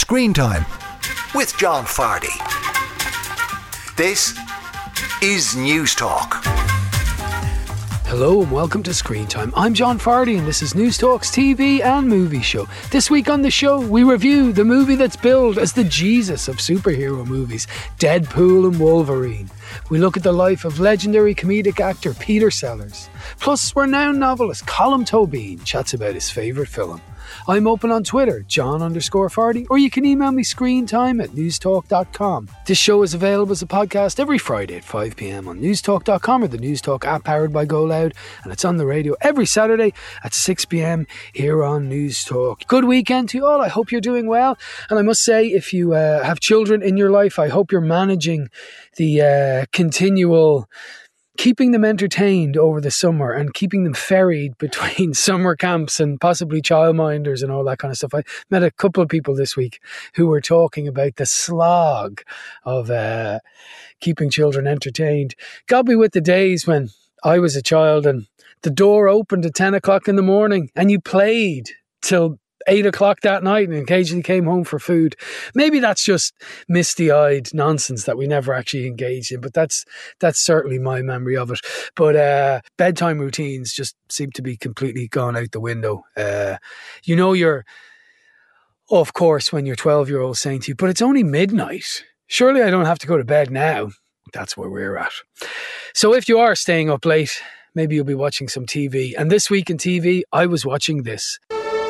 Screen Time with John Fardy. This is News Talk. Hello and welcome to Screen Time. I'm John Fardy and this is News Talk's TV and movie show. This week on the show, we review the movie that's billed as the Jesus of superhero movies, Deadpool and Wolverine. We look at the life of legendary comedic actor Peter Sellers. Plus, renowned novelist Colm Tóibín chats about his favourite film. I'm open on Twitter, John_Fardy, or you can email me screentime@newstalk.com. This show is available as a podcast every Friday at 5 p.m. on newstalk.com or the Newstalk app powered by Go Loud, and it's on the radio every Saturday at 6 p.m. here on Newstalk. Good weekend to you all. I hope you're doing well. And I must say, if you have children in your life, I hope you're managing the continual keeping them entertained over the summer and keeping them ferried between summer camps and possibly childminders and all that kind of stuff. I met a couple of people this week who were talking about the slog of keeping children entertained. God be with the days when I was a child and the door opened at 10 o'clock in the morning and you played till 8 o'clock that night and occasionally came home for food. Maybe that's just misty-eyed nonsense that we never actually engaged in, but that's certainly my memory of it. But bedtime routines just seem to be completely gone out the window. You're, of course, when your 12-year-old saying to you, but it's only midnight. Surely I don't have to go to bed now. That's where we're at. So if you are staying up late, maybe you'll be watching some TV. And this week in TV, I was watching this.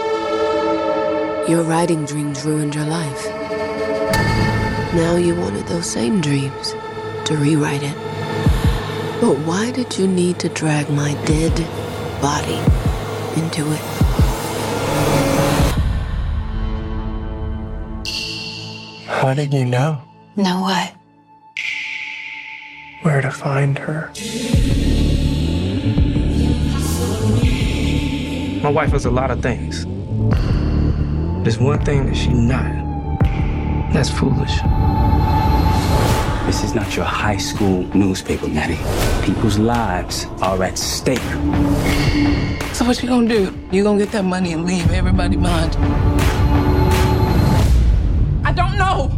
Your writing dreams ruined your life. Now you wanted those same dreams to rewrite it. But why did you need to drag my dead body into it? How did you know? Know what? Where to find her. My wife was a lot of things. There's one thing that she's not. That's foolish. This is not your high school newspaper, Maddie. People's lives are at stake. So what you gonna do? You gonna get that money and leave everybody behind? I don't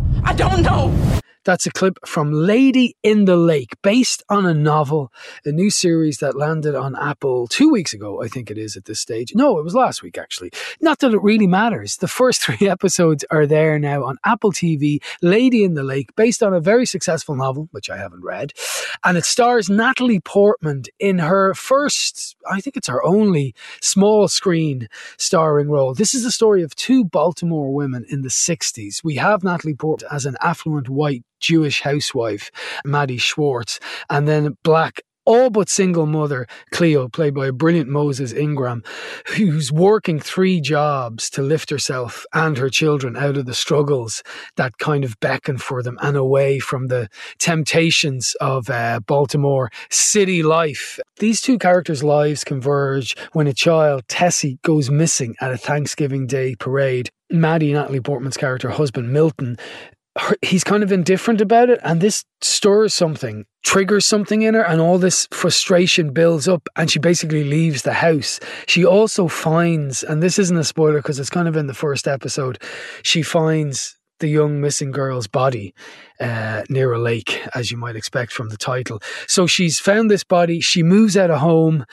know. That's a clip from Lady in the Lake, based on a novel, a new series that landed on Apple 2 weeks ago, I think it is at this stage. No, it was last week, actually. Not that it really matters. The first 3 episodes are there now on Apple TV, Lady in the Lake, based on a very successful novel, which I haven't read. And it stars Natalie Portman in her first, I think it's her only, small screen starring role. This is the story of 2 Baltimore women in the 60s. We have Natalie Portman as an affluent white Jewish housewife, Maddie Schwartz, and then black, all but single mother, Cleo, played by a brilliant Moses Ingram, who's working 3 jobs to lift herself and her children out of the struggles that kind of beckon for them and away from the temptations of Baltimore city life. These 2 characters' lives converge when a child, Tessie, goes missing at a Thanksgiving Day parade. Maddie, Natalie Portman's character, husband Milton, he's kind of indifferent about it, and this stirs something, triggers something in her, and all this frustration builds up, and she basically leaves the house. She also finds, and this isn't a spoiler because it's kind of in the first episode, she finds the young missing girl's body near a lake, as you might expect from the title. So she's found this body, she moves out of home,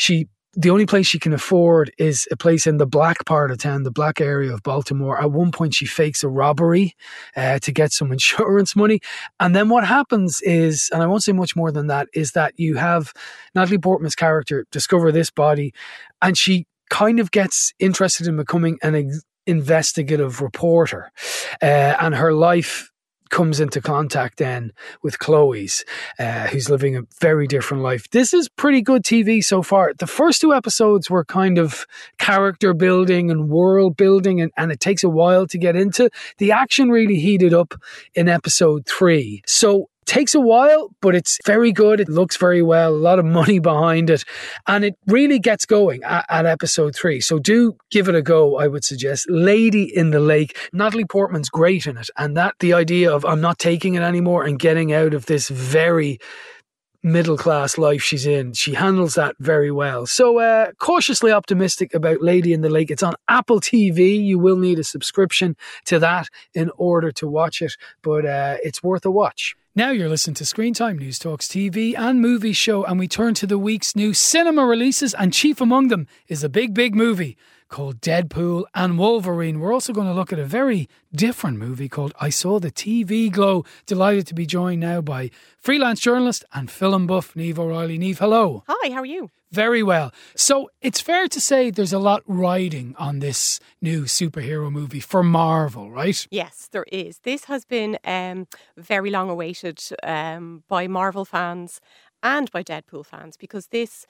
the only place she can afford is a place in the black part of town, the black area of Baltimore. At one point, she fakes a robbery to get some insurance money. And then what happens is, and I won't say much more than that, is that you have Natalie Portman's character discover this body, and she kind of gets interested in becoming an investigative reporter. And her life comes into contact then with Chloe's, who's living a very different life. This is pretty good TV so far. The first 2 episodes were kind of character building and world building, and it takes a while to get into. The action really heated up in episode 3. So takes a while, but it's very good. It looks very well, a lot of money behind it, and it really gets going at episode 3. So do give it a go, I would suggest. Lady in the Lake. Natalie Portman's great in it, and that the idea of I'm not taking it anymore and getting out of this very middle-class life she's in. She handles that very well. So cautiously optimistic about Lady in the Lake. It's on Apple TV. You will need a subscription to that in order to watch it, but it's worth a watch. Now you're listening to Screen Time, News Talk's TV and movie show, and we turn to the week's new cinema releases, and chief among them is a big movie called Deadpool and Wolverine. We're also going to look at a very different movie called I Saw the TV Glow. Delighted to be joined now by freelance journalist and film buff Niamh O'Reilly. Niamh, hello. Hi, how are you? Very well. So it's fair to say there's a lot riding on this new superhero movie for Marvel, right? Yes, there is. This has been very long awaited by Marvel fans and by Deadpool fans, because this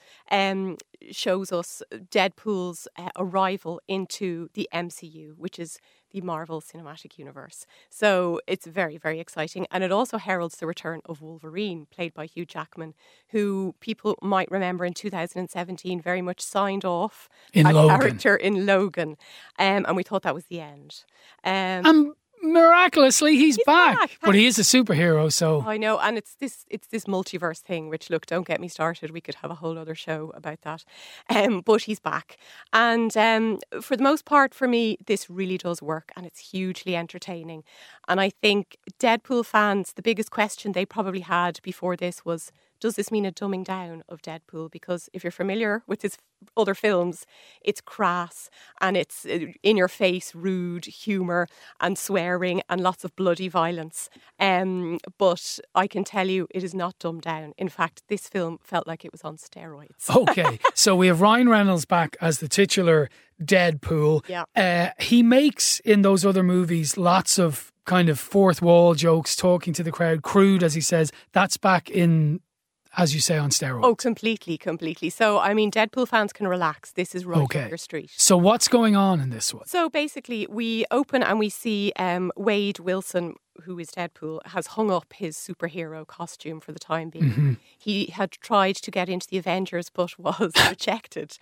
shows us Deadpool's arrival into the MCU, which is the Marvel Cinematic Universe. So it's very, very exciting. And it also heralds the return of Wolverine, played by Hugh Jackman, who people might remember in 2017 very much signed off in a Logan. character in Logan. And we thought that was the end. Miraculously, he's back. But he is a superhero, so... I know, and it's this multiverse thing, which, look, don't get me started. We could have a whole other show about that. But he's back. And for the most part, for me, this really does work, and it's hugely entertaining. And I think Deadpool fans, the biggest question they probably had before this was, does this mean a dumbing down of Deadpool? Because if you're familiar with his other films, it's crass and it's in-your-face, rude humour and swearing and lots of bloody violence. But I can tell you it is not dumbed down. In fact, this film felt like it was on steroids. Okay, so we have Ryan Reynolds back as the titular Deadpool. Yeah. He makes, in those other movies, lots of kind of fourth wall jokes, talking to the crowd, crude, as he says. That's back in... as you say, on steroids. Oh, completely. So, I mean, Deadpool fans can relax. This is right up your street. So what's going on in this one? So basically, we open and we see Wade Wilson, who is Deadpool, has hung up his superhero costume for the time being. Mm-hmm. He had tried to get into the Avengers but was rejected.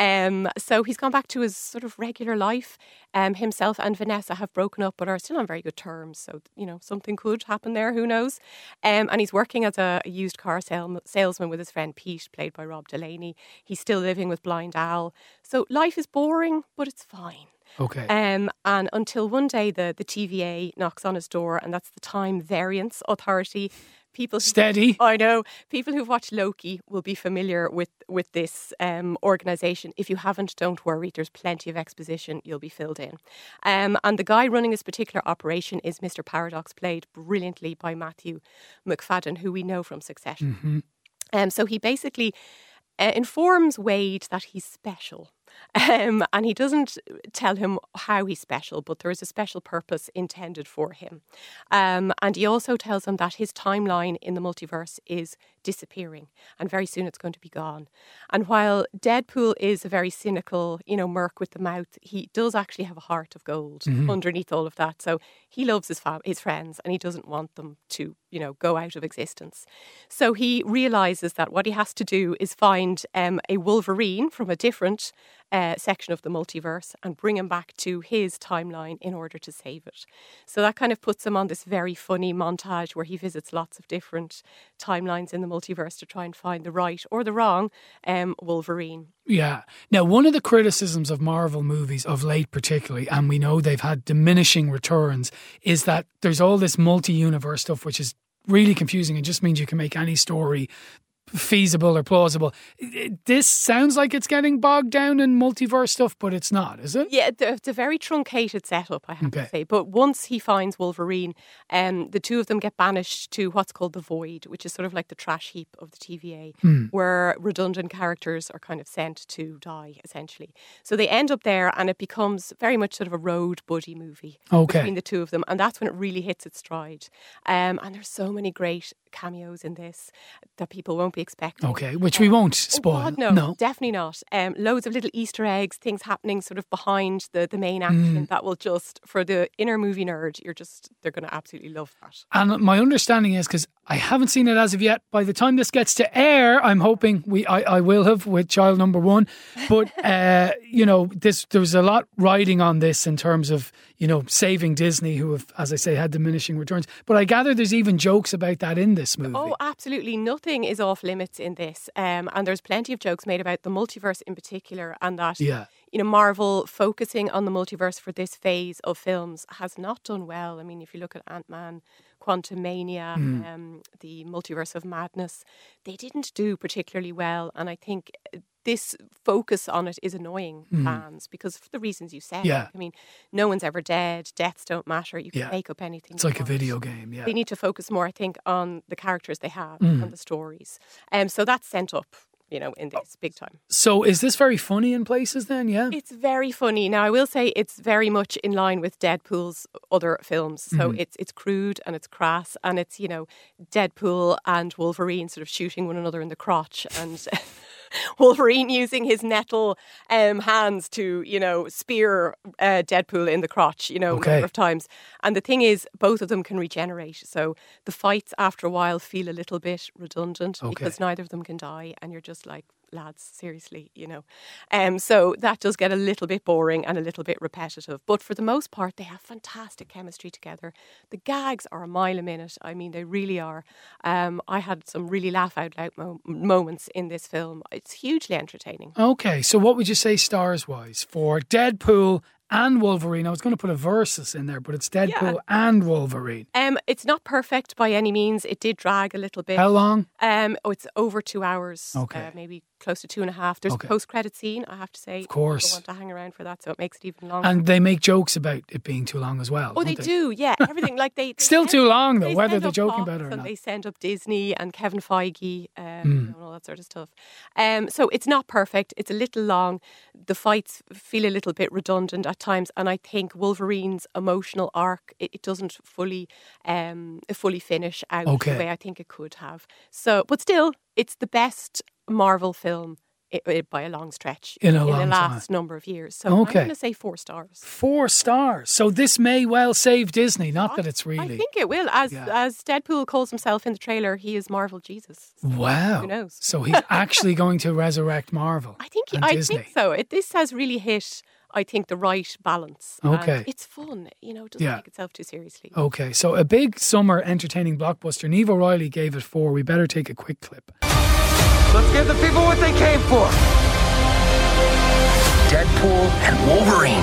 So he's gone back to his sort of regular life. Himself and Vanessa have broken up but are still on very good terms. So, you know, something could happen there, who knows? And he's working as a used car salesman with his friend Pete, played by Rob Delaney. He's still living with Blind Al. So life is boring, but it's fine. Okay. And until one day the TVA knocks on his door, and that's the Time Variance Authority. Steady. I know. People who've watched Loki will be familiar with this organisation. If you haven't, don't worry. There's plenty of exposition. You'll be filled in. And the guy running this particular operation is Mr. Paradox, played brilliantly by Matthew McFadden, who we know from Succession. Mm-hmm. So he basically informs Wade that he's special. And he doesn't tell him how he's special, but there is a special purpose intended for him. And he also tells him that his timeline in the multiverse is disappearing, and very soon it's going to be gone. And while Deadpool is a very cynical, merc with the mouth, he does actually have a heart of gold underneath all of that. So he loves his friends, and he doesn't want them to, go out of existence. So he realises that what he has to do is find a Wolverine from a different section of the multiverse and bring him back to his timeline in order to save it. So that kind of puts him on this very funny montage where he visits lots of different timelines in the multiverse to try and find the right or the wrong Wolverine. Yeah. Now, one of the criticisms of Marvel movies of late particularly, and we know they've had diminishing returns, is that there's all this multi-universe stuff which is really confusing and just means you can make any story feasible or plausible. This sounds like it's getting bogged down in multiverse stuff, but it's not, is it? Yeah, it's a very truncated setup, I have to say. But once he finds Wolverine, the two of them get banished to what's called the Void, which is sort of like the trash heap of the TVA, where redundant characters are kind of sent to die, essentially. So they end up there, and it becomes very much sort of a road buddy movie between the two of them, and that's when it really hits its stride. And there's so many great cameos in this that people won't be expecting. Okay, which we won't spoil. Oh God, no, definitely not. Loads of little Easter eggs, things happening sort of behind the main action that will just, for the inner movie nerd, they're going to absolutely love that. And my understanding is, because I haven't seen it as of yet, by the time this gets to air, I'm hoping I will have with child number one. But, there's a lot riding on this in terms of, saving Disney, who have, as I say, had diminishing returns. But I gather there's even jokes about that in this movie. Oh, absolutely. Nothing is off limits in this. And there's plenty of jokes made about the multiverse in particular, and that, Marvel focusing on the multiverse for this phase of films has not done well. I mean, if you look at Ant-Man, Quantumania, the Multiverse of Madness, they didn't do particularly well. And I think this focus on it is annoying fans because for the reasons you said. Yeah. I mean, no one's ever dead. Deaths don't matter. You can make up anything. It's like a video game, yeah. They need to focus more, I think, on the characters they have and the stories. So that's sent up, in this big time. So is this very funny in places then, yeah? It's very funny. Now, I will say it's very much in line with Deadpool's other films. So it's crude and it's crass and it's, Deadpool and Wolverine sort of shooting one another in the crotch and Wolverine using his nettle hands to, spear Deadpool in the crotch, a number of times. And the thing is, both of them can regenerate. So the fights after a while feel a little bit redundant because neither of them can die. And you're just like, lads, seriously, So that does get a little bit boring and a little bit repetitive. But for the most part, they have fantastic chemistry together. The gags are a mile a minute. I mean, they really are. I had some really laugh out loud moments in this film. It's hugely entertaining. Okay, so what would you say stars-wise for Deadpool and Wolverine? I was going to put a versus in there, but it's Deadpool and Wolverine. It's not perfect by any means. It did drag a little bit. How long? It's over 2 hours. Okay. Maybe close to 2.5. There's a post-credit scene, I have to say. Of course. I don't want to hang around for that, so it makes it even longer. And they make jokes about it being too long as well. Oh, they do, yeah. Everything like they still too long though, whether they're joking about it or not. They send up Disney and Kevin Feige and all that sort of stuff. So it's not perfect. It's a little long. The fights feel a little bit redundant at times, and I think Wolverine's emotional arc it doesn't fully finish out the way I think it could have. So, but still, it's the best Marvel film by a long stretch in the last number of years. So I'm going to say 4 stars. 4 stars. So this may well save Disney. Not that it's really. I think it will. As Deadpool calls himself in the trailer, he is Marvel Jesus. Wow. Who knows? So he's actually going to resurrect Marvel. I think so. This has really hit, I think, the right balance. Okay. And it's fun. It doesn't take itself too seriously. Okay. So a big summer entertaining blockbuster. Niamh O'Reilly gave it 4. We better take a quick clip. Let's give the people what they came for. Deadpool and Wolverine.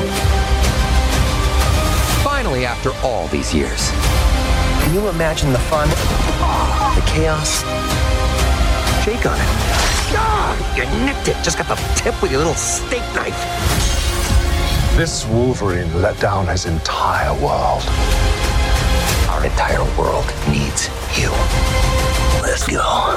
Finally, after all these years. Can you imagine the fun, the chaos? Shake on it. Ah, you nicked it. Just got the tip with your little steak knife. This Wolverine let down his entire world. Our entire world needs you. Let's go.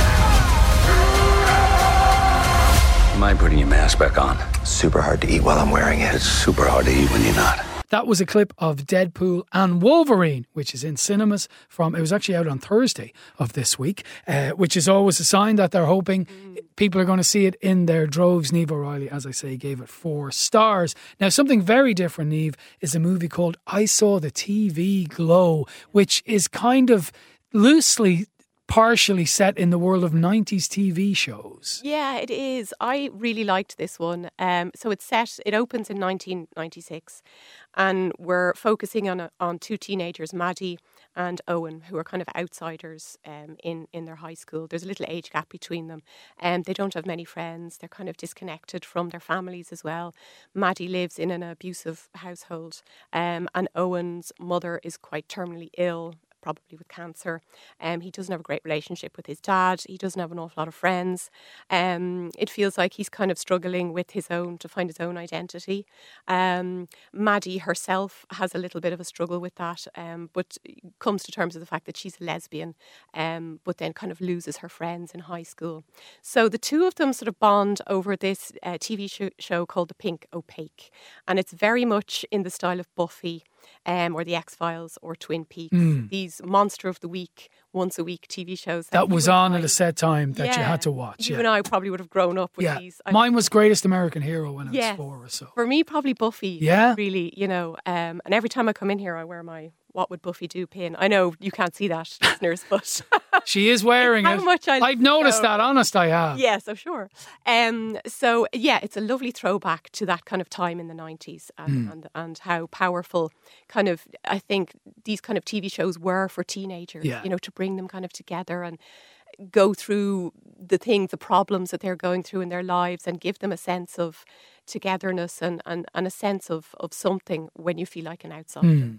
Mind putting your mask back on? Super hard to eat while I'm wearing it. It's super hard to eat when you're not. That was a clip of Deadpool and Wolverine, which is in cinemas it was actually out on Thursday of this week, which is always a sign that they're hoping people are going to see it in their droves. Niamh O'Reilly, as I say, gave it 4 stars. Now, something very different, Niamh, is a movie called I Saw the TV Glow, which is kind of loosely partially set in the world of 90s TV shows. Yeah, it is. I really liked this one. So it opens in 1996 and we're focusing on 2 teenagers, Maddie and Owen, who are kind of outsiders in their high school. There's a little age gap between them. They don't have many friends. They're kind of disconnected from their families as well. Maddie lives in an abusive household and Owen's mother is quite terminally ill, probably with cancer. He doesn't have a great relationship with his dad. He doesn't have an awful lot of friends. It feels like he's kind of struggling to find his own identity. Maddie herself has a little bit of a struggle with that, but comes to terms with the fact that she's a lesbian, but then kind of loses her friends in high school. So the 2 of them sort of bond over this TV show called The Pink Opaque. And it's very much in the style of Buffy, or The X-Files or Twin Peaks. These monster of the week once a week TV shows that was on at a set time that you had to watch. You and I probably would have grown up with these. Mine was Greatest American Hero when I was 4 or so. For me, probably Buffy. Yeah. Really, and every time I come in here, I wear my What Would Buffy Do pin. I know you can't see that, listeners, but... She is wearing how it. Much I've noticed that, honest I have. Yes, I'm sure. So, it's a lovely throwback to that kind of time in the 90s and how powerful kind of, I think, these kind of TV shows were for teenagers, to bring them kind of together and go through the problems that they're going through in their lives and give them a sense of togetherness and a sense of something when you feel like an outsider.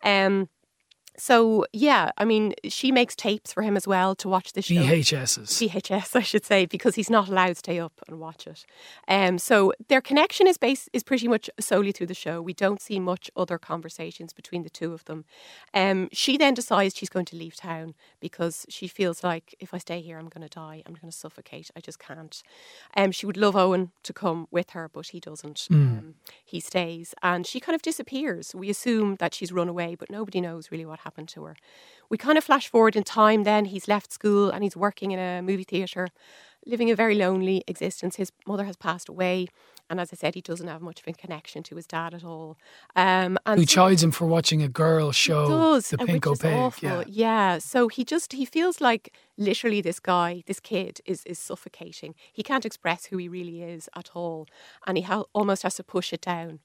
So, she makes tapes for him as well to watch the show. VHS, I should say, because he's not allowed to stay up and watch it. So their connection is pretty much solely through the show. We don't see much other conversations between the two of them. She then decides she's going to leave town because she feels like, if I stay here, I'm going to die. I'm going to suffocate. I just can't. She would love Owen to come with her, but he doesn't. He stays and she kind of disappears. We assume that she's run away, but nobody knows really what happened to her. We kind of flash forward in time then. He's left school and he's working in a movie theatre, living a very lonely existence. His mother has passed away. And as I said, he doesn't have much of a connection to his dad at all. Who chides him for watching a girl show, The Pinko Pig. Awful. Yeah. So he feels like literally this kid is suffocating. He can't express who he really is at all. And he almost has to push it down.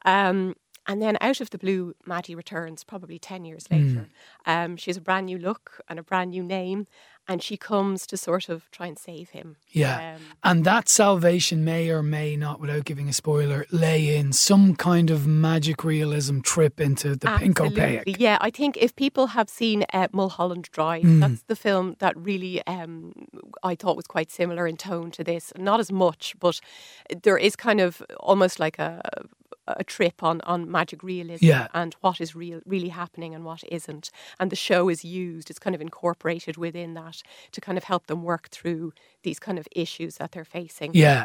And then out of the blue, Maddie returns probably 10 years later. She has a brand new look and a brand new name. And she comes to sort of try and save him. Yeah. And that salvation may or may not, without giving a spoiler, lay in some kind of magic realism trip into the Pinko Pig. Yeah, I think if people have seen Mulholland Drive, that's the film that really I thought was quite similar in tone to this. Not as much, but there is kind of almost like a trip on magic realism and what is really happening and what isn't. And the show is used, it's kind of incorporated within that to kind of help them work through these kind of issues that they're facing. Yeah.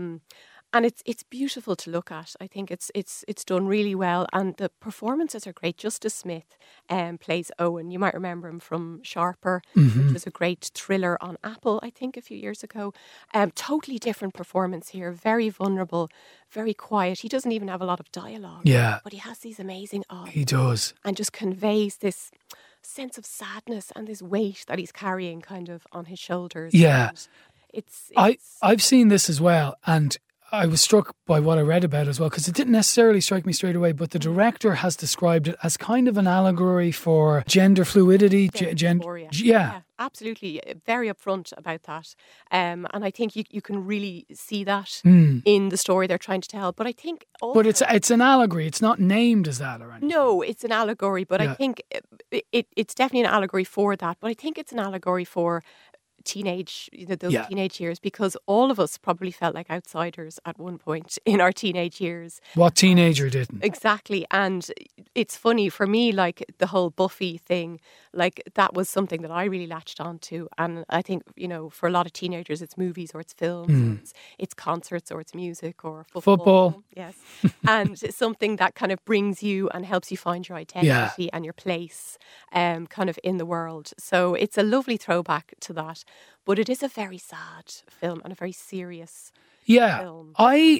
And it's beautiful to look at. I think it's done really well, and the performances are great. Justice Smith plays Owen. You might remember him from Sharper, which was a great thriller on Apple, I think, a few years ago. Totally different performance here. Very vulnerable, very quiet. He doesn't even have a lot of dialogue. Yeah, but he has these amazing eyes. He does, and just conveys this sense of sadness and this weight that he's carrying, kind of on his shoulders. Yeah, and I've seen this as well, and I was struck by what I read about it as well, because it didn't necessarily strike me straight away, but the director has described it as kind of an allegory for gender fluidity. Yeah, absolutely. Very upfront about that. And I think you can really see that in the story they're trying to tell. But I think also, but it's an allegory. It's not named as that or anything. No, it's an allegory, but I think it's definitely an allegory for that. But I think it's an allegory for teenage years, because all of us probably felt like outsiders at one point in our teenage years. What teenager didn't? Exactly. And it's funny for me, like the whole Buffy thing, like that was something that I really latched onto. And I think, for a lot of teenagers, it's movies or it's films, or it's concerts or it's music or football. Yes. And it's something that kind of brings you and helps you find your identity and your place kind of in the world. So it's a lovely throwback to that. But it is a very sad film and a very serious film.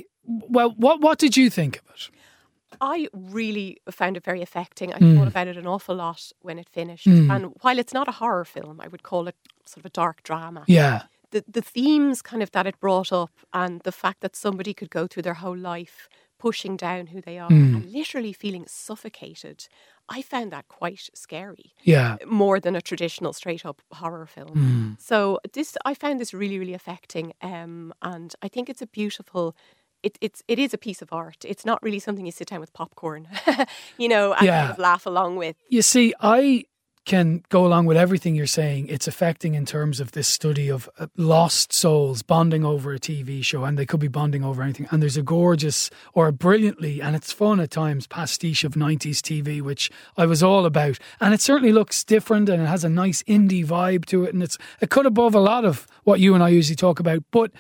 What did you think of it? I really found it very affecting. I thought about it an awful lot when it finished. And while it's not a horror film, I would call it sort of a dark drama. Yeah. The themes kind of that it brought up, and the fact that somebody could go through their whole life pushing down who they are and literally feeling suffocated, I found that quite scary. Yeah. More than a traditional straight up horror film. So I found this really, really affecting. And I think it's a beautiful, it is a piece of art. It's not really something you sit down with popcorn, and kind of laugh along with. You see, I can go along with everything you're saying. It's affecting in terms of this study of lost souls bonding over a TV show, and they could be bonding over anything. And there's a gorgeous, or a brilliantly, and it's fun at times, pastiche of 90s TV, which I was all about. And it certainly looks different, and it has a nice indie vibe to it, and it cut above a lot of what you and I usually talk about. But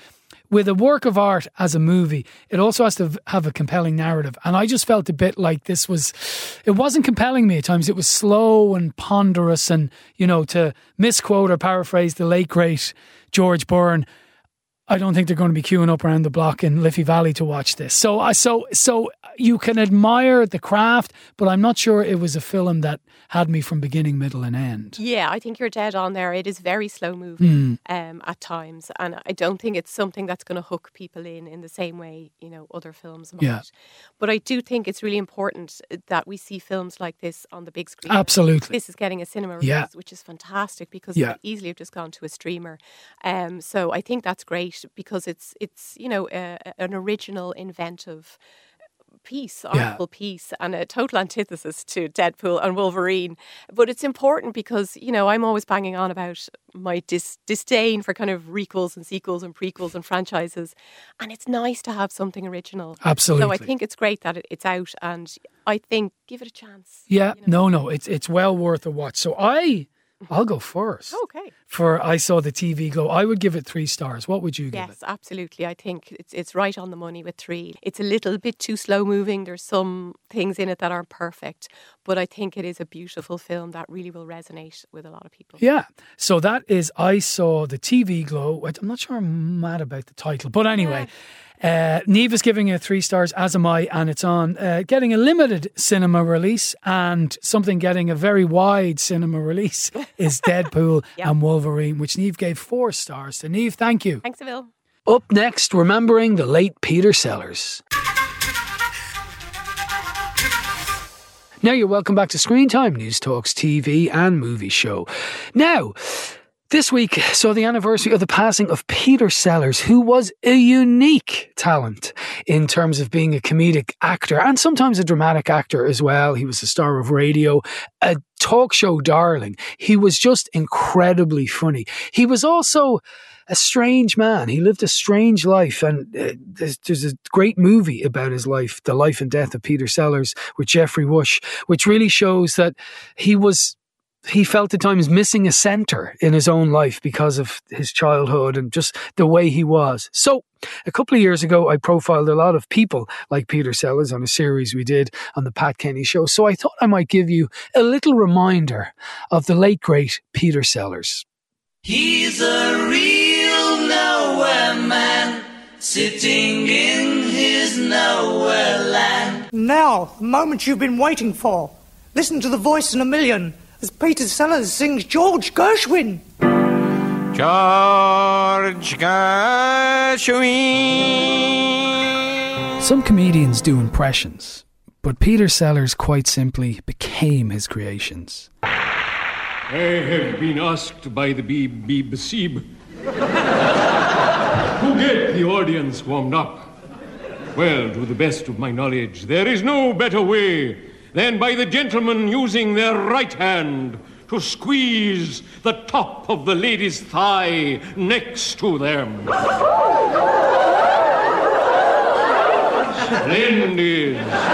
with a work of art as a movie, it also has to have a compelling narrative. And I just felt a bit like it wasn't compelling me at times. It was slow and ponderous, and, you know, to misquote or paraphrase the late great George Byrne, I don't think they're going to be queuing up around the block in Liffey Valley to watch this. So you can admire the craft, but I'm not sure it was a film that had me from beginning, middle and end. Yeah, I think you're dead on there. It is very slow moving at times, and I don't think it's something that's going to hook people in the same way, you know, other films might. Yeah. But I do think it's really important that we see films like this on the big screen. Absolutely. This is getting a cinema release, which is fantastic, because it could easily have just gone to a streamer. So I think that's great, because it's you know, an original, inventive piece, artful piece, and a total antithesis to Deadpool and Wolverine. But it's important because, you know, I'm always banging on about my disdain for kind of requels and sequels and prequels and franchises, and it's nice to have something original. Absolutely. So I think it's great that it's out, and I think give it a chance. Yeah, you know? it's well worth a watch. So I'll go first. Okay. For I Saw the TV Glow, I would give it 3 stars. What would you give it? Yes, absolutely. I think it's right on the money with 3. It's a little bit too slow moving. There's some things in it that aren't perfect, but I think it is a beautiful film that really will resonate with a lot of people. Yeah. So that is I Saw the TV Glow. I'm not sure I'm mad about the title, but anyway. Niamh is giving it 3 stars, as am I, and it's on getting a limited cinema release, and something getting a very wide cinema release is Deadpool and Wolverine, which Niamh gave 4 stars. So Niamh, thank you. Thanks, Emil. Up next, remembering the late Peter Sellers. Now you're welcome back to Screen Time, News Talk's TV and movie show. Now, this week saw the anniversary of the passing of Peter Sellers, who was a unique talent in terms of being a comedic actor and sometimes a dramatic actor as well. He was a star of radio, a talk show darling. He was just incredibly funny. He was also a strange man. He lived a strange life, and there's a great movie about his life, The Life and Death of Peter Sellers, with Geoffrey Rush, which really shows that he felt at times missing a centre in his own life because of his childhood and just the way he was. So a couple of years ago, I profiled a lot of people like Peter Sellers on a series we did on the Pat Kenny Show. So I thought I might give you a little reminder of the late, great Peter Sellers. He's a real nowhere man, sitting in his nowhere land. Now, the moment you've been waiting for. Listen to the voice in a million as Peter Sellers sings George Gershwin. George Gershwin. Some comedians do impressions, but Peter Sellers quite simply became his creations. I have been asked by the BBC to get the audience warmed up. Well, to the best of my knowledge, there is no better way than by the gentlemen using their right hand to squeeze the top of the lady's thigh next to them. Splendid.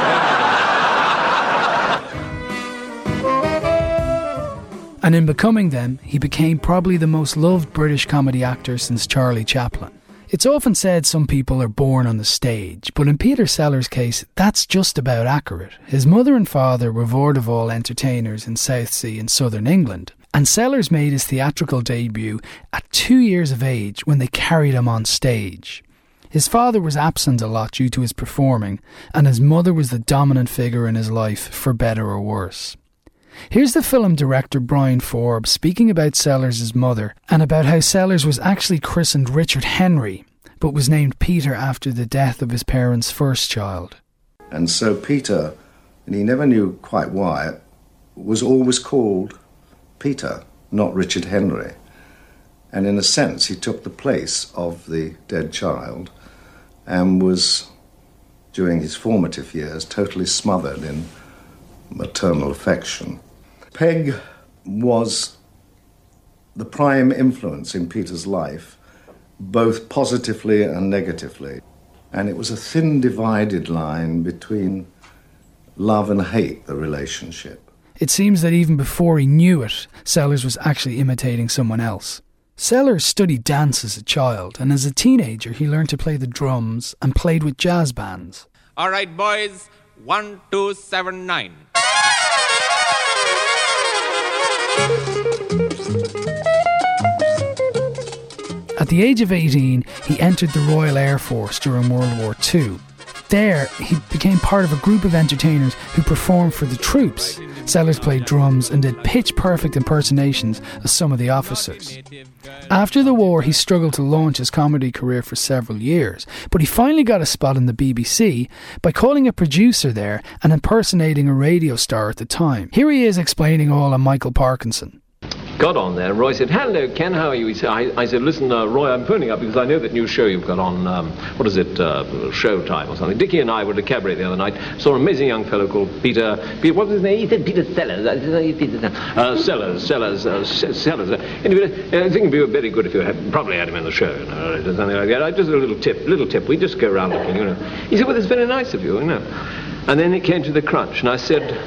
And in becoming them, he became probably the most loved British comedy actor since Charlie Chaplin. It's often said some people are born on the stage, but in Peter Sellers' case, that's just about accurate. His mother and father were vaudeville entertainers in Southsea in southern England, and Sellers made his theatrical debut at 2 years of age when they carried him on stage. His father was absent a lot due to his performing, and his mother was the dominant figure in his life, for better or worse. Here's the film director Brian Forbes speaking about Sellers' mother and about how Sellers was actually christened Richard Henry, but was named Peter after the death of his parents' first child. And so Peter, and he never knew quite why, was always called Peter, not Richard Henry. And in a sense, he took the place of the dead child and was, during his formative years, totally smothered in maternal affection. Peg was the prime influence in Peter's life, both positively and negatively. And it was a thin divided line between love and hate, the relationship. It seems that even before he knew it, Sellers was actually imitating someone else. Sellers studied dance as a child, and as a teenager he learned to play the drums and played with jazz bands. All right, boys, 1, 2, 7, 9. At the age of 18, he entered the Royal Air Force during World War II. There, he became part of a group of entertainers who performed for the troops. Sellers played drums and did pitch-perfect impersonations of some of the officers. After the war, he struggled to launch his comedy career for several years, but he finally got a spot in the BBC by calling a producer there and impersonating a radio star at the time. Here he is explaining all on Michael Parkinson. Got on there. Roy said, "Hello, Ken, how are you?" He said, I said, "Listen, Roy, I'm phoning up because I know that new show you've got on, Showtime or something. Dickie and I were at a cabaret the other night, saw an amazing young fellow called Peter, what was his name? He said Peter Sellers. Sellers. Anyway, I think it would be very good if you had probably had him in the show, you know, or something like that. Just a little tip. We just go around looking, you know." He said, "Well, it's very nice of you, you know." And then it came to the crunch, and I said,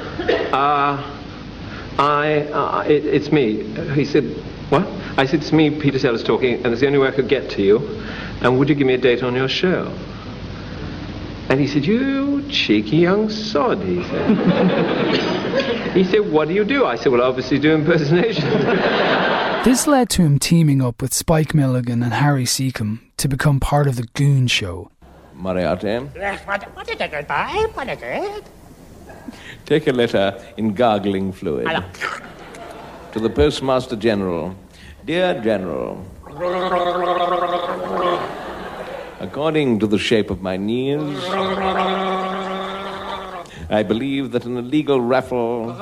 it's me. He said, "What?" I said, "It's me, Peter Sellers talking, and it's the only way I could get to you. And would you give me a date on your show?" And he said, "You cheeky young sod," he said. He said, "What do you do?" I said, "Well, obviously do impersonations." This led to him teaming up with Spike Milligan and Harry Seacombe to become part of the Goon Show. Moriarty. Take a letter in gargling fluid. To the Postmaster General. Dear General, according to the shape of my knees, I believe that an illegal raffle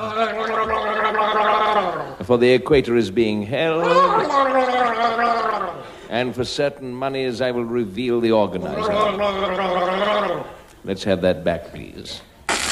for the equator is being held, and for certain moneys I will reveal the organizer. Let's have that back, please.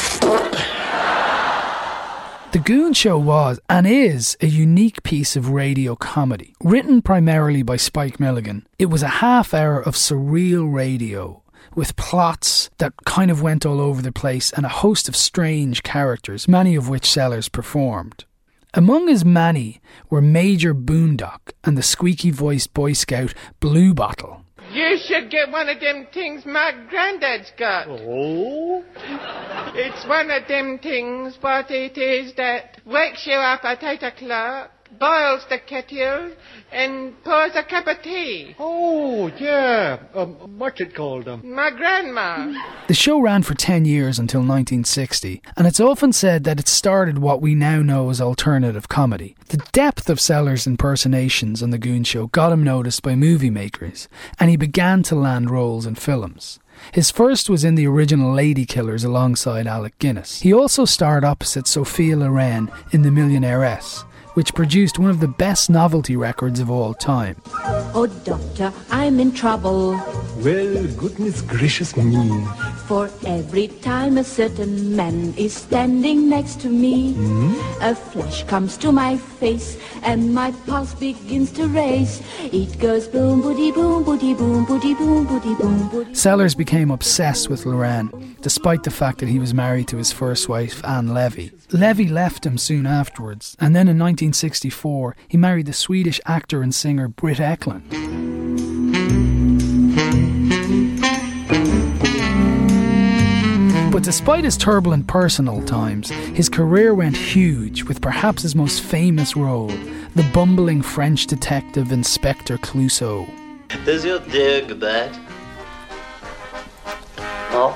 The Goon Show was, and is, a unique piece of radio comedy. Written primarily by Spike Milligan, it was a half hour of surreal radio, with plots that kind of went all over the place and a host of strange characters, many of which Sellers performed. Among his many were Major Boondock and the squeaky-voiced Boy Scout Blue Bottle. You should get one of them things my granddad's got. Oh? It's one of them things, what it is, that wakes you up at 8 o'clock, boils the kettle, and pours a cup of tea. Oh, yeah. What's it called? My grandma. The show ran for 10 years until 1960, and it's often said that it started what we now know as alternative comedy. The depth of Sellers' impersonations on The Goon Show got him noticed by movie makers, and he began to land roles in films. His first was in the original Lady Killers alongside Alec Guinness. He also starred opposite Sophia Loren in The Millionairess, which produced one of the best novelty records of all time. Oh, doctor, I'm in trouble. Well, goodness gracious me. For every time a certain man is standing next to me, a flash comes to my face and my pulse begins to race. It goes boom, boody, boom, boody, boom, boody, boom, boody, boom, boody. Sellers became obsessed with Loren, despite the fact that he was married to his first wife, Anne Levy. Levy left him soon afterwards, and then in 1964 he married the Swedish actor and singer Britt Ekland. But despite his turbulent personal times, his career went huge with perhaps his most famous role, the bumbling French detective Inspector Clouseau. Does your dog bite? No?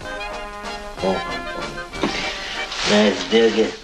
Oh. Nice dog.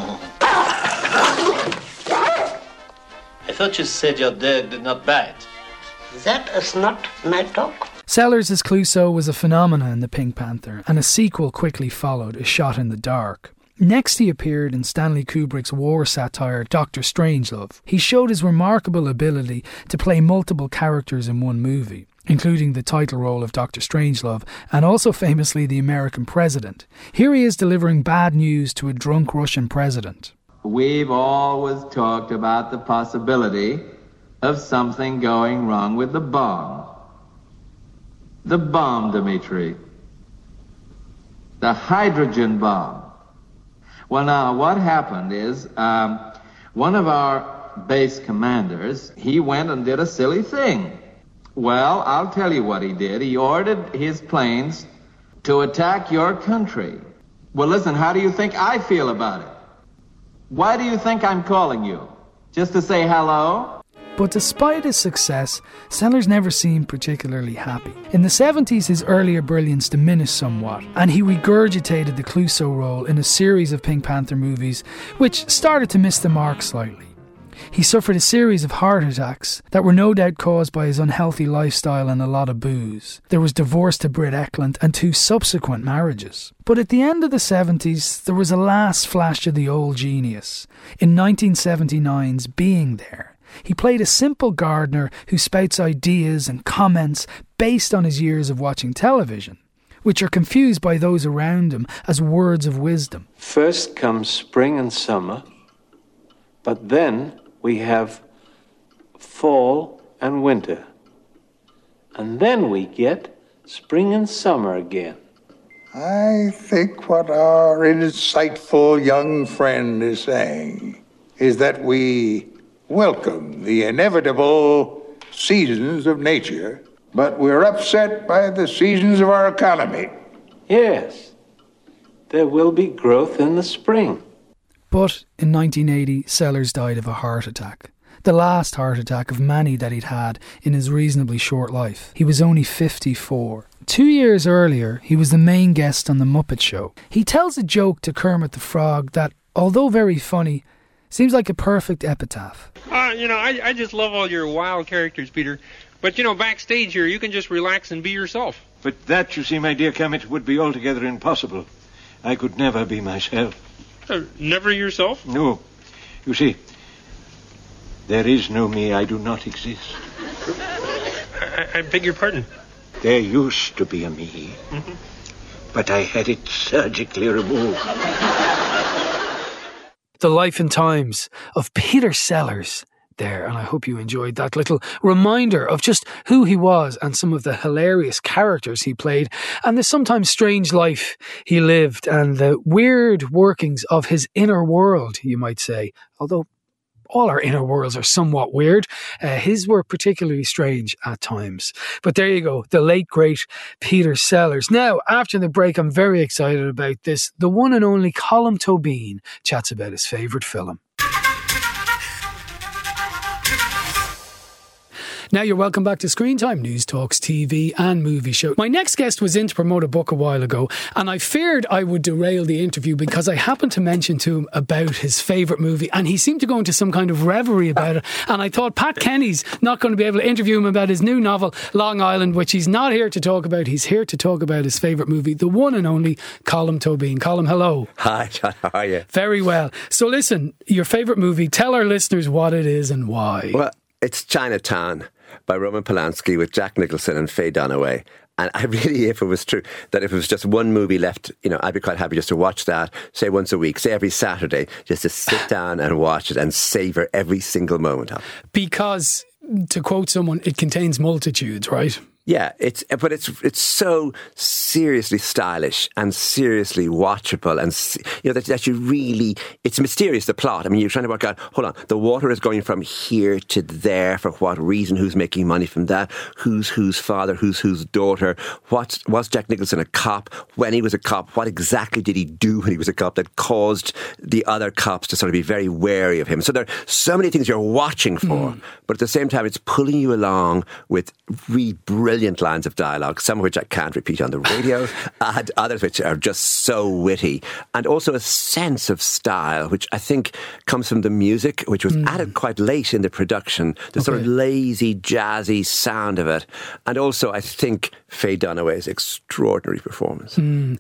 I thought you said your dog did not bite. That is not my dog. Sellers as Clouseau was a phenomenon in The Pink Panther, and a sequel quickly followed, A Shot in the Dark. Next he appeared in Stanley Kubrick's war satire Dr. Strangelove. He showed his remarkable ability to play multiple characters in one movie, including the title role of Dr. Strangelove, and also famously the American president. Here he is delivering bad news to a drunk Russian president. We've always talked about the possibility of something going wrong with the bomb. The bomb, Dmitri. The hydrogen bomb. Well, now, what happened is one of our base commanders, he went and did a silly thing. Well, I'll tell you what he did. He ordered his planes to attack your country. Well, listen, how do you think I feel about it? Why do you think I'm calling you? Just to say hello? But despite his success, Sellers never seemed particularly happy. In the 70s, his earlier brilliance diminished somewhat, and he regurgitated the Clouseau role in a series of Pink Panther movies, which started to miss the mark slightly. He suffered a series of heart attacks that were no doubt caused by his unhealthy lifestyle and a lot of booze. There was divorce to Britt Ekland and 2 subsequent marriages. But at the end of the 70s, there was a last flash of the old genius. In 1979's Being There, he played a simple gardener who spouts ideas and comments based on his years of watching television, which are confused by those around him as words of wisdom. First comes spring and summer, but then we have fall and winter. And then we get spring and summer again. I think what our insightful young friend is saying is that we welcome the inevitable seasons of nature, but we're upset by the seasons of our economy. Yes, there will be growth in the spring. But in 1980, Sellers died of a heart attack. The last heart attack of many that he'd had in his reasonably short life. He was only 54. 2 years earlier, he was the main guest on The Muppet Show. He tells a joke to Kermit the Frog that, although very funny, seems like a perfect epitaph. I just love all your wild characters, Peter. But, backstage here, you can just relax and be yourself. But that, you see, my dear Kermit, would be altogether impossible. I could never be myself. Never yourself? No. You see, there is no me. I do not exist. I beg your pardon? There used to be a me, but I had it surgically removed. The life and times of Peter Sellers there, and I hope you enjoyed that little reminder of just who he was and some of the hilarious characters he played and the sometimes strange life he lived and the weird workings of his inner world, you might say, although all our inner worlds are somewhat weird. His were particularly strange at times. But there you go, the late, great Peter Sellers. Now, after the break, I'm very excited about this. The one and only Colm Tóibín chats about his favourite film. Now you're welcome back to Screen Time, News Talks TV and Movie Show. My next guest was in to promote a book a while ago, and I feared I would derail the interview because I happened to mention to him about his favourite movie, and he seemed to go into some kind of reverie about it, and I thought Pat Kenny's not going to be able to interview him about his new novel, Long Island, which he's not here to talk about. He's here to talk about his favourite movie, the one and only Colm Tóibín. Colm, hello. Hi, John, how are you? Very well. So listen, your favourite movie, tell our listeners what it is and why. Well, it's Chinatown by Roman Polanski with Jack Nicholson and Faye Dunaway. And I really, if it was true, that if it was just one movie left, I'd be quite happy just to watch that, say once a week, say every Saturday, just to sit down and watch it and savour every single moment of it. Because, to quote someone, it contains multitudes, right? Yeah, it's so seriously stylish and seriously watchable, and that you really, it's mysterious, the plot. I mean, you're trying to work out, hold on, the water is going from here to there, for what reason, who's making money from that, who's whose father, who's whose daughter, was Jack Nicholson a cop? When he was a cop, what exactly did he do when he was a cop that caused the other cops to sort of be very wary of him? So there are so many things you're watching for, but at the same time, it's pulling you along with really brilliant lines of dialogue, some of which I can't repeat on the radio, and others which are just so witty, and also a sense of style, which I think comes from the music, which was added quite late in the production, the sort of lazy, jazzy sound of it, and also I think Faye Dunaway's extraordinary performance.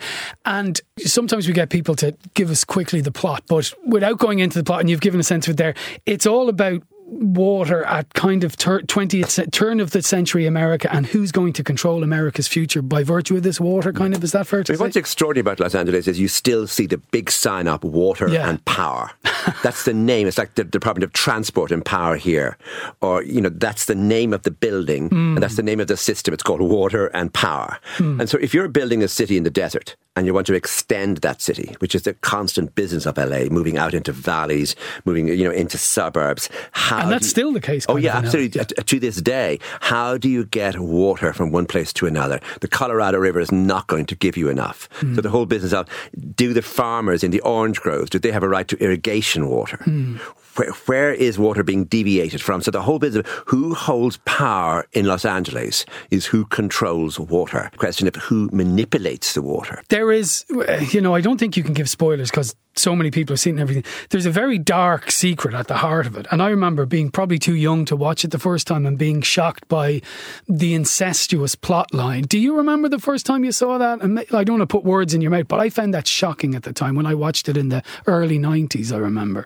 And sometimes we get people to give us quickly the plot, but without going into the plot, and you've given a sense of it there, it's all about water at kind of turn of the century America, and who's going to control America's future by virtue of this water, kind of. Is that fair to say? What's extraordinary about Los Angeles is you still see the big sign up, water and power. That's the name. It's like the Department of Transport and Power here, or that's the name of the building, and that's the name of the system. It's called Water and Power. And so if you're building a city in the desert and you want to extend that city, which is the constant business of LA, moving out into valleys, moving into suburbs. And that's still the case. Oh yeah, absolutely. To this day, how do you get water from one place to another? The Colorado River is not going to give you enough. So the whole business of, do the farmers in the orange groves, do they have a right to irrigation water? Where is water being deviated from? So the whole business of who holds power in Los Angeles is who controls water. The question of who manipulates the water. There is, I don't think you can give spoilers because so many people have seen everything. There's a very dark secret at the heart of it. And I remember being probably too young to watch it the first time and being shocked by the incestuous plot line. Do you remember the first time you saw that? And I don't want to put words in your mouth, but I found that shocking at the time when I watched it in the early 90s, I remember.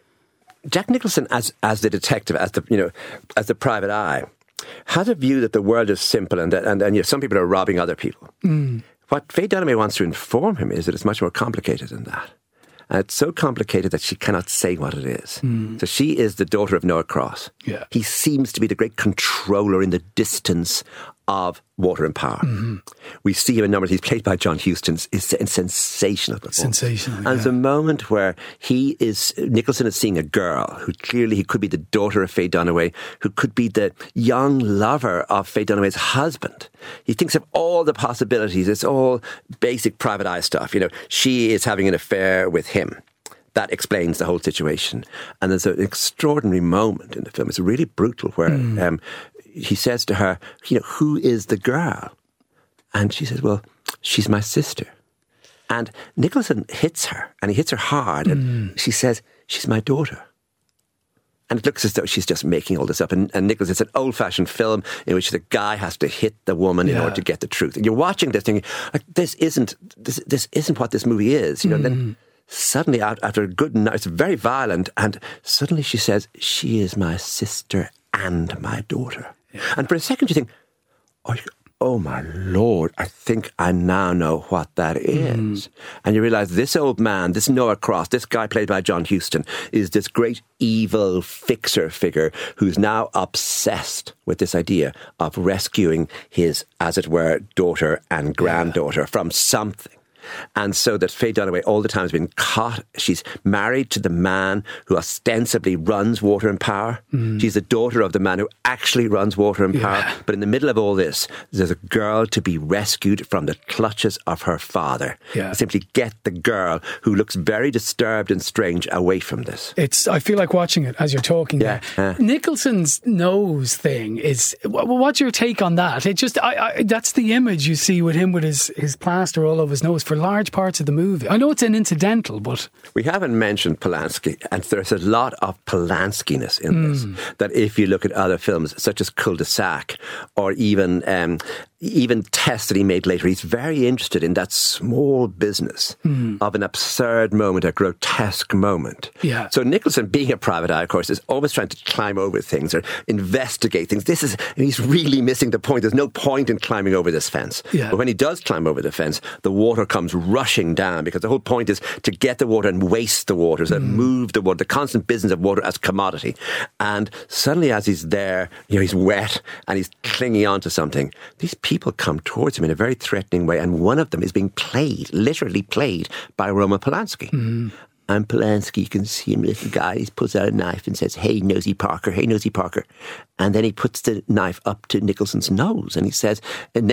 Jack Nicholson as the detective, as the private eye, has a view that the world is simple and some people are robbing other people. What Faye Dunaway wants to inform him is that it's much more complicated than that. And it's so complicated that she cannot say what it is. So she is the daughter of Noah Cross. Yeah. He seems to be the great controller in the distance of water and power. We see him in numbers. He's played by John Huston. It's sensational. Sensational. And there's a moment where Nicholson is seeing a girl who clearly he could be the daughter of Faye Dunaway, who could be the young lover of Faye Dunaway's husband. He thinks of all the possibilities. It's all basic private eye stuff. She is having an affair with him. That explains the whole situation. And there's an extraordinary moment in the film. It's really brutal where he says to her, who is the girl? And she says, well, she's my sister. And Nicholson hits her, and he hits her hard, and she says, she's my daughter. And it looks as though she's just making all this up. And Nicholson, it's an old-fashioned film in which the guy has to hit the woman in order to get the truth. And you're watching this thinking, like, this isn't what this movie is. And then suddenly, after a good night, it's very violent, and suddenly she says, she is my sister and my daughter. And for a second you think, oh my Lord, I think I now know what that is. And you realise this old man, this Noah Cross, this guy played by John Huston, is this great evil fixer figure who's now obsessed with this idea of rescuing his, as it were, daughter and granddaughter from something. And so that Faye Dunaway all the time has been caught. She's married to the man who ostensibly runs Water and Power. She's the daughter of the man who actually runs Water and Power. But in the middle of all this, there's a girl to be rescued from the clutches of her father. Simply get the girl who looks very disturbed and strange away from this. I feel like watching it as you're talking there. Nicholson's nose thing is, what's your take on that? It just, that's the image you see with him with his plaster all over his nose for large parts of the movie. I know it's an incidental, but... We haven't mentioned Polanski, and there's a lot of Polanski-ness in this, that if you look at other films, such as Cul-de-sac, or even tests that he made later, he's very interested in that small business of an absurd moment, a grotesque moment. So Nicholson, being a private eye, of course, is always trying to climb over things or investigate things. He's really missing the point. There's no point in climbing over this fence. But when he does climb over the fence, the water comes rushing down, because the whole point is to get the water and waste the water, so move the water, the constant business of water as commodity. And suddenly as he's there, he's wet and he's clinging on to something. These people come towards him in a very threatening way, and one of them is being literally played by Roman Polanski. And Polanski, you can see him, little guy, he pulls out a knife and says, hey, Nosy Parker, hey, Nosy Parker. And then he puts the knife up to Nicholson's nose, and he says, and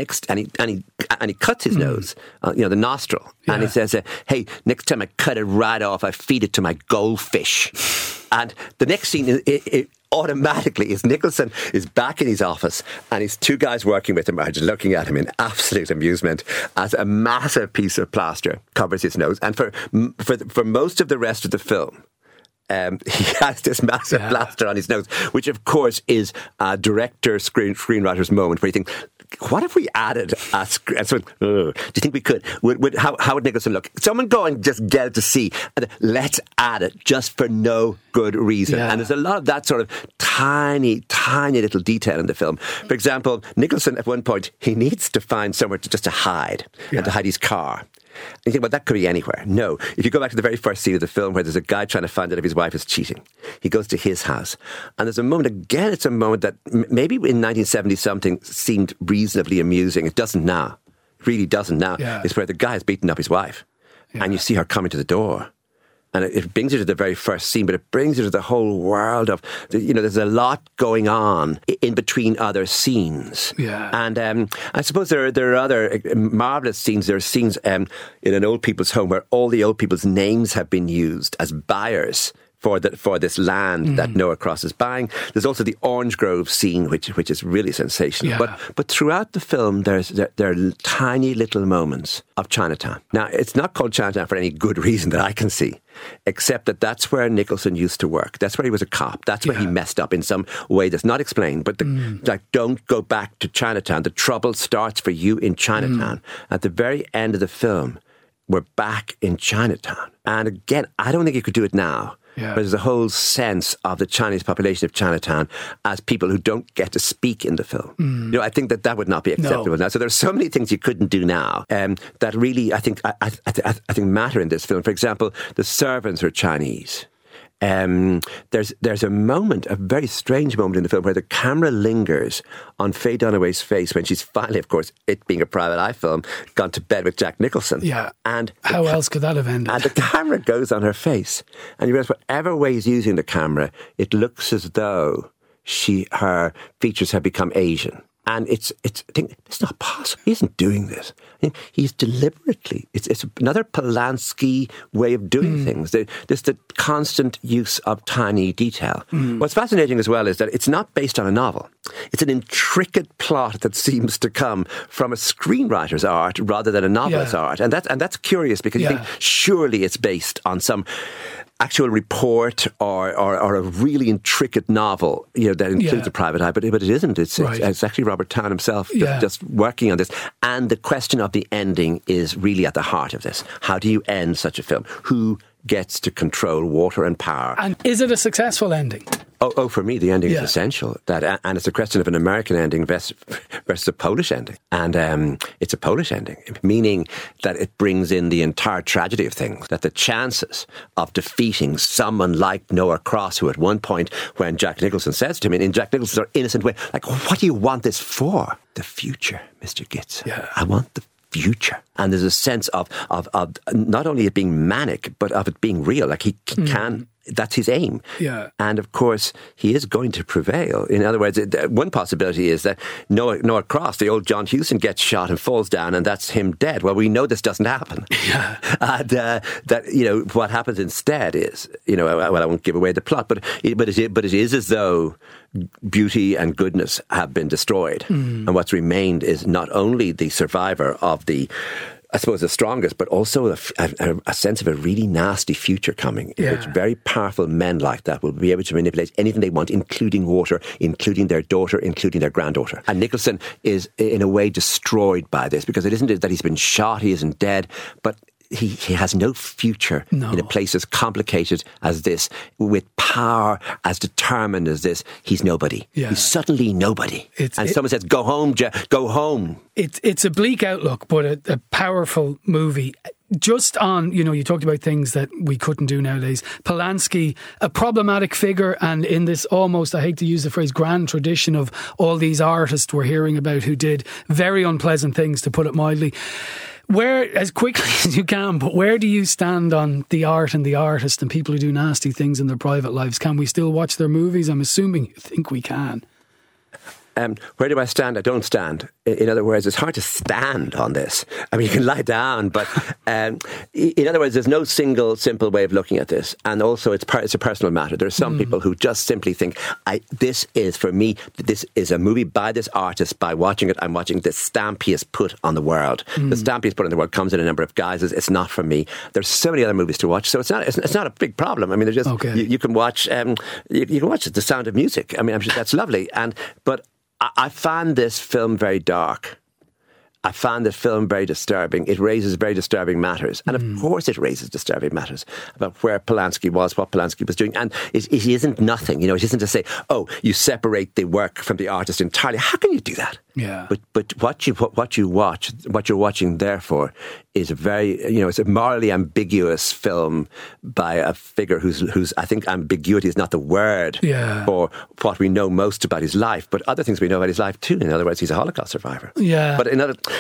he cuts his nose, the nostril. And he says, hey, next time I cut it right off, I feed it to my goldfish. And the next scene, it automatically is Nicholson is back in his office, and his two guys working with him are just looking at him in absolute amusement as a massive piece of plaster covers his nose. And for most of the rest of the film, he has this massive plaster on his nose, which of course is a screenwriter's moment where you think, what if we added do you think we could? How would Nicholson look? Someone go and just get it to see, and let's add it just for no good reason. And there's a lot of that sort of tiny little detail in the film. For example, Nicholson at one point, he needs to find somewhere to hide, and to hide his car. And you think, well, that could be anywhere. No. If you go back to the very first scene of the film where there's a guy trying to find out if his wife is cheating, he goes to his house. And there's a moment, again, it's a moment that maybe in 1970-something seemed reasonably amusing. It doesn't now. really doesn't now, is where the guy has beaten up his wife. And you see her coming to the door. And it brings you to the very first scene, but it brings you to the whole world of, there's a lot going on in between other scenes. Yeah. And I suppose there are other marvellous scenes. There are scenes in an old people's home where all the old people's names have been used as buyers for this land that Noah Cross is buying. There's also the orange grove scene, which is really sensational. Yeah. But throughout the film, there are tiny little moments of Chinatown. Now, it's not called Chinatown for any good reason that I can see, except that that's where Nicholson used to work. That's where he was a cop. That's where he messed up in some way that's not explained. But don't go back to Chinatown. The trouble starts for you in Chinatown. At the very end of the film, we're back in Chinatown. And again, I don't think you could do it now. Yeah. But there's a whole sense of the Chinese population of Chinatown as people who don't get to speak in the film. I think that would not be acceptable now. So there's so many things you couldn't do now that really, I think matter in this film. For example, the servants are Chinese. There's a moment, a very strange moment in the film where the camera lingers on Faye Dunaway's face when she's finally, of course, it being a private eye film, gone to bed with Jack Nicholson. Yeah. And how else could that have ended? And the camera goes on her face. And you realize whatever way he's using the camera, it looks as though her features have become Asian. And I think it's not possible. He isn't doing this. He's deliberately. It's another Polanski way of doing things. There's the constant use of tiny detail. What's fascinating as well is that it's not based on a novel. It's an intricate plot that seems to come from a screenwriter's art rather than a novelist's art, and that's curious because you think surely it's based on some actual report or a really intricate novel, that includes a private eye, but it isn't. It's actually Robert Town himself just working on this. And the question of the ending is really at the heart of this. How do you end such a film? Who gets to control water and power? And is it a successful ending? Oh, for me, the ending is essential. And it's a question of an American ending versus a Polish ending. And it's a Polish ending, meaning that it brings in the entire tragedy of things, that the chances of defeating someone like Noah Cross, who at one point, when Jack Nicholson says to him, in Jack Nicholson's innocent way, like, what do you want this for? The future, Mr. Gitz. Yeah. I want the future. And there's a sense of not only it being manic, but of it being real. Like he can... That's his aim. Yeah. And of course, he is going to prevail. In other words, one possibility is that Noah Cross, the old John Hewson, gets shot and falls down, and that's him dead. Well, we know this doesn't happen. Yeah. And what happens instead is, well, I won't give away the plot, but it is as though beauty and goodness have been destroyed. And what's remained is not only the survivor of the, I suppose, the strongest, but also a sense of a really nasty future coming, in which very powerful men like that will be able to manipulate anything they want, including water, including their daughter, including their granddaughter. And Nicholson is, in a way, destroyed by this, because it isn't that he's been shot, he isn't dead, but he has no future in a place as complicated as this, with power as determined as this. He's nobody. Yeah. He's suddenly nobody. Someone says, go home, go home. It's a bleak outlook, but a powerful movie. Just on, you talked about things that we couldn't do nowadays. Polanski, a problematic figure, and in this almost, I hate to use the phrase, grand tradition of all these artists we're hearing about who did very unpleasant things, to put it mildly. Where, as quickly as you can, but where do you stand on the art and the artist and people who do nasty things in their private lives? Can we still watch their movies? I'm assuming you think we can. Where do I stand? I don't stand. In other words, it's hard to stand on this. I mean, you can lie down, but in other words, there's no single simple way of looking at this. And also, it's a personal matter. There are some people who just simply think, this is, for me, this is a movie by this artist. By watching it, I'm watching the stamp he has put on the world. The stamp he's put on the world comes in a number of guises. It's not for me. There's so many other movies to watch, so it's not a big problem. I mean, there's just you can watch you can watch The Sound of Music. I mean, I'm sure that's lovely. But I found this film very dark. I found the film very disturbing. It raises very disturbing matters. And of course it raises disturbing matters about where Polanski was, what Polanski was doing. And it isn't nothing. It isn't to say, you separate the work from the artist entirely. How can you do that? Yeah. But what you're watching, therefore, is a very, it's a morally ambiguous film by a figure who's I think ambiguity is not the word for what we know most about his life, but other things we know about his life too. In other words, he's a Holocaust survivor. Yeah. But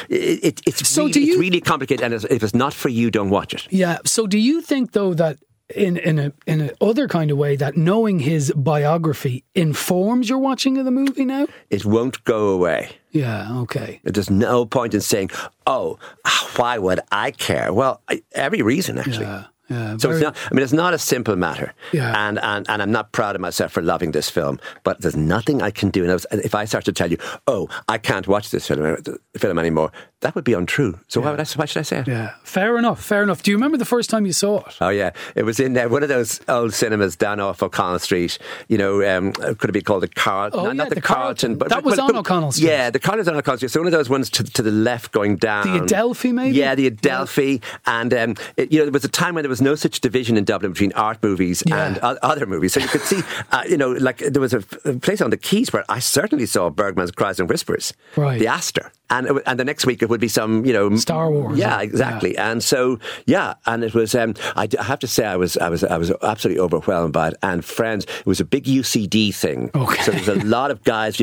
it's really complicated, and if it's not for you, don't watch it. Yeah. So do you think, though, that in a other kind of way, that knowing his biography informs your watching of the movie now? It won't go away. Yeah, okay. There's no point in saying, oh, why would I care? Well, every reason, actually. Yeah, so it's not a simple matter. Yeah. And I'm not proud of myself for loving this film, but there's nothing I can do. And if I start to tell you, oh, I can't watch this film anymore, that would be untrue. So why should I say it? Yeah, fair enough. Do you remember the first time you saw it? Oh yeah, it was in one of those old cinemas down off O'Connell Street. Could it be called the Carlton? Oh, not the Carlton, but that was on O'Connell Street. Yeah, the Carlton's on O'Connell Street. So one of those ones to the left going down. The Adelphi, maybe. Yeah, the Adelphi, and there was a time when there was no such division in Dublin between art movies and other movies. So you could see, like there was a place on the Quays where I certainly saw Bergman's Cries and Whispers, right. the Astor, and the next week it would be some, Star Wars. Yeah, exactly. Yeah. And so, and it was. I have to say, I was absolutely overwhelmed by it. And friends, it was a big UCD thing. Okay. So there's a lot of guys,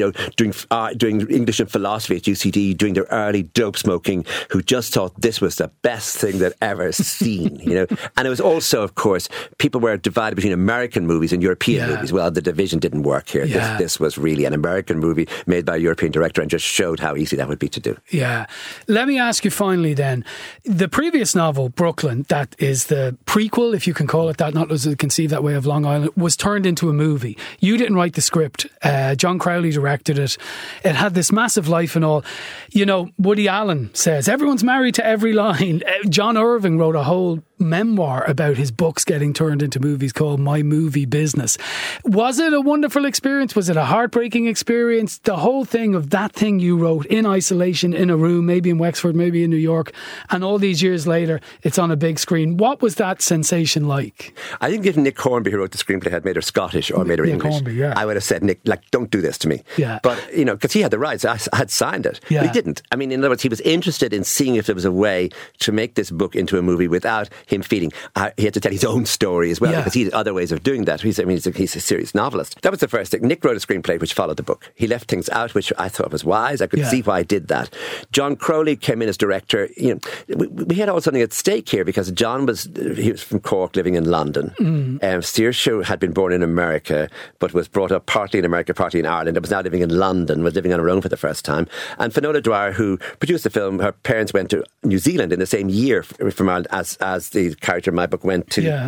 doing English and philosophy at UCD, doing their early dope smoking, who just thought this was the best thing they'd ever seen. And it was also, of course, people were divided between American movies and European movies. Well, the division didn't work here. Yeah. This was really an American movie made by a European director, and just showed how easy that would be to do. Yeah. Let me ask you finally then, the previous novel, Brooklyn, that is the prequel, if you can call it that, not as conceived that way, of Long Island, was turned into a movie. You didn't write the script. John Crowley directed it. It had this massive life and all. Woody Allen says, everyone's married to every line. John Irving wrote a whole memoir about his books getting turned into movies called My Movie Business. Was it a wonderful experience? Was it a heartbreaking experience? The whole thing of that thing you wrote in isolation, in a room, maybe in Wexford, maybe in New York, and all these years later, it's on a big screen. What was that sensation like? I think if Nick Hornby, who wrote the screenplay, had made her Scottish or made her English, Hornby, I would have said, Nick, don't do this to me. Yeah. But, because he had the rights, I had signed it. Yeah. But he didn't. I mean, in other words, he was interested in seeing if there was a way to make this book into a movie without him feeling he had to tell his own story as well, because he had other ways of doing that. He's a serious novelist. That was the first thing. Nick wrote a screenplay which followed the book. He left things out, which I thought was wise. I could see why he did that. John Crowley came in as director. We had all something at stake here, because John was from Cork, living in London. Saoirse had been born in America, but was brought up partly in America, partly in Ireland, and was now living in London, was living on her own for the first time. And Finola Dwyer, who produced the film, her parents went to New Zealand in the same year from Ireland as the character in my book went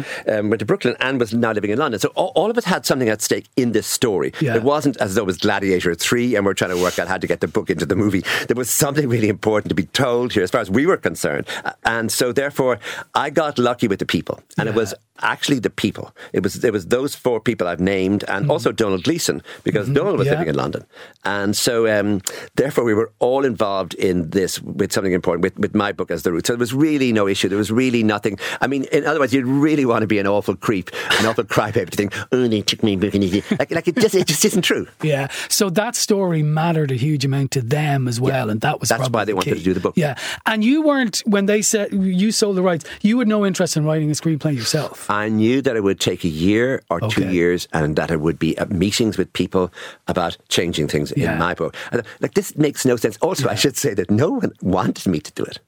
to Brooklyn, and was now living in London. So all of us had something at stake in this story. Yeah. It wasn't as though it was Gladiator 3 and we're trying to work out how to get the book into the movie. There was something really important to be told here as far as we were concerned. And so therefore I got lucky with the people, and it was actually the people. It was those four people I've named, and also Donald Gleeson, because Donald was living in London. And so therefore we were all involved in this with something important, with my book as the root. So there was really no issue. There was really nothing. I mean, in other words, you'd really want to be an awful creep, an awful crybaby to think, oh, they took me book, and it just isn't true. Yeah. So that story mattered a huge amount to them as well, and that's why they wanted to do the book. Yeah. And you weren't, when they said you sold the rights, you had no interest in writing a screenplay yourself. I knew that it would take a year or 2 years, and that it would be meetings with people about changing things in my book. This makes no sense. Also, I should say that no one wanted me to do it.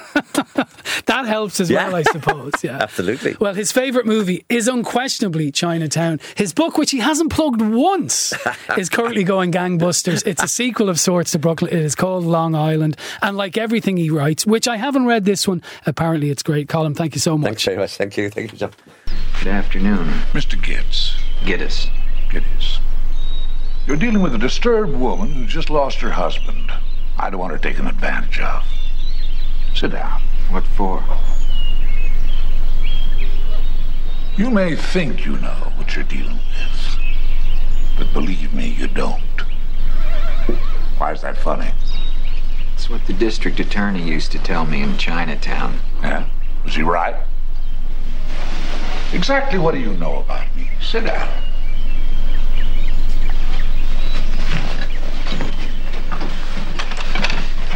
That helps as well, I suppose. Yeah, absolutely. Well, his favourite movie is unquestionably Chinatown. His book, which he hasn't plugged once, is currently going gangbusters. It's a sequel of sorts to Brooklyn. It is called Long Island, and like everything he writes, which I haven't read this one, apparently it's great. Colin, thank you so much. Thanks very much. Thank you. Thank you, John. Good afternoon. Mr. Gittes. Gittes. Gittes. You're dealing with a disturbed woman who's just lost her husband. I don't want her taken advantage of. Sit down. What for? You may think you know what you're dealing with, but believe me, you don't. Why is that funny? It's what the district attorney used to tell me in Chinatown. Yeah? Was he right? Exactly what do you know about me? Sit down.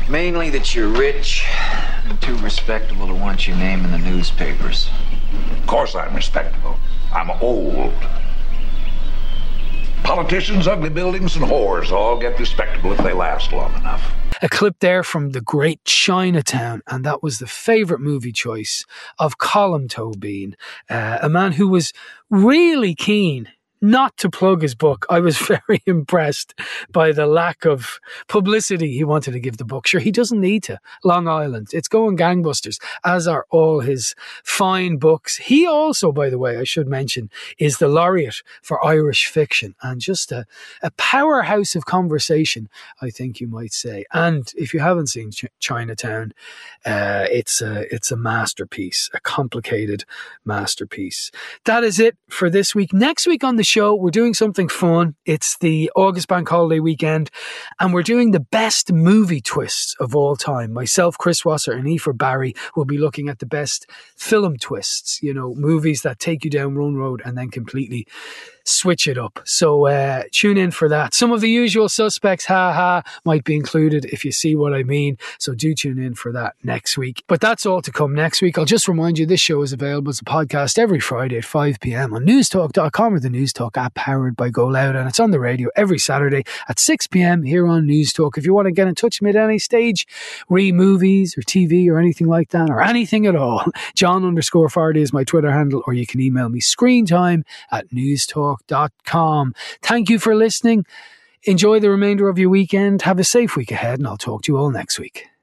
Mainly that you're rich and too respectable to want your name in the newspapers. Of course I'm respectable. I'm old. Politicians, ugly buildings, and whores all get respectable if they last long enough. A clip there from The Great Chinatown, and that was the favourite movie choice of Colm Tóibín, a man who was really keen not to plug his book. I was very impressed by the lack of publicity he wanted to give the book. Sure, he doesn't need to. Long Island, it's going gangbusters, as are all his fine books. He also, by the way, I should mention, is the laureate for Irish fiction, and just a powerhouse of conversation, I think you might say. And if you haven't seen Chinatown, it's a masterpiece, a complicated masterpiece. That is it for this week. Next week on the show, we're doing something fun. It's the August Bank Holiday weekend, and we're doing the best movie twists of all time. Myself, Chris Wasser, and Aoife Barry will be looking at the best film twists, you know, movies that take you down one road and then completely switch it up. So tune in for that. Some of the usual suspects, might be included, if you see what I mean. So do tune in for that next week. But that's all to come next week. I'll just remind you, this show is available as a podcast every Friday at 5 p.m. on newstalk.com or the Newstalk app powered by Go Loud. And it's on the radio every Saturday at 6 p.m. here on Newstalk. If you want to get in touch with me at any stage, movies or TV or anything like that, or anything at all, John_Fardy is my Twitter handle, or you can email me screentime@newstalk.com. Thank you for listening. Enjoy the remainder of your weekend. Have a safe week ahead, and I'll talk to you all next week.